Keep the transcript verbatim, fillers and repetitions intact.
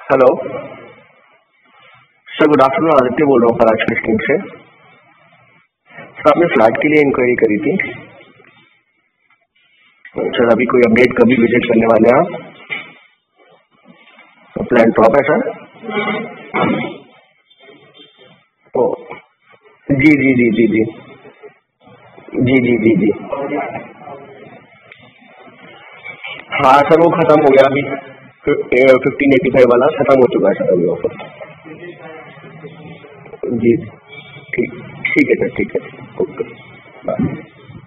Hello sir, good afternoon. Aditya बोल रहा हूँ पराग लिस्टिंग से। सर, आपने फ्लैट के लिए इंक्वायरी करी थी। सर, अभी कोई अपडेट, कभी विजिट करने वाले हैं आप? तो प्लान टॉप है सर? ओ, जी जी जी जी जी जी जी जी जी हाँ सर, वो खत्म हो गया अभी। फिफ्टीन एटी फाइव वाला खत्म हो चुका है सर अभी ऑफर। जी, ठीक ठीक है सर, ठीक है। ओके।